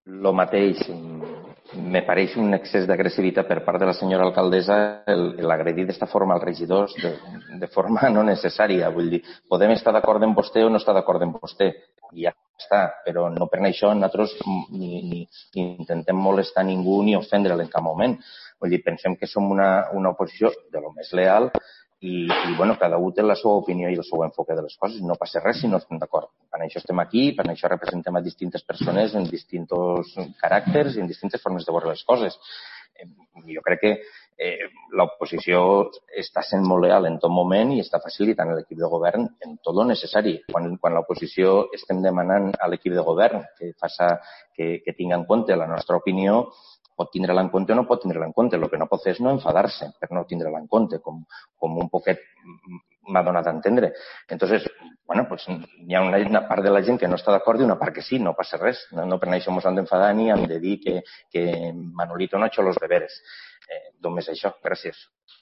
Lo mateix, me pareix un excés d'agressivitat per part de la senyora alcaldessa l'agredir d'esta forma als regidors de forma no necessària. Vull dir, podem estar d'acord amb vostè o no estar d'acord amb vostè, i ja està, però no per això nosaltres ni intentem molestar ningú ni ofendre'l en cap moment. Vull dir, pensem que som una oposició de lo més leal i bueno, cada un té la seva opinió i el seu enfoque de les coses. No passa res si no estem d'acord. Per això estem aquí, per això representem a distintes persones en distints caràcters i en distintes formes de veure les coses. Jo crec que l'oposició està sent molt leal en tot moment i està facilitant l'equip de govern en tot el necessari. Quan l'oposició estem demanant a l'equip de govern que tingui en compte la nostra opinió, pot tindre-la en compte o no pot tindre-la en compte. El que no pot fer és no enfadar-se per no tindre-la en compte, com un poquet m'ha donat a entendre. Entonces, bueno, pues hi ha una part de la gent que no està d'acord i una part que sí, no passa res. No per això ens hem d'enfadar ni hem de dir que Manolito no ha hecho los deberes. Només això. Gràcies.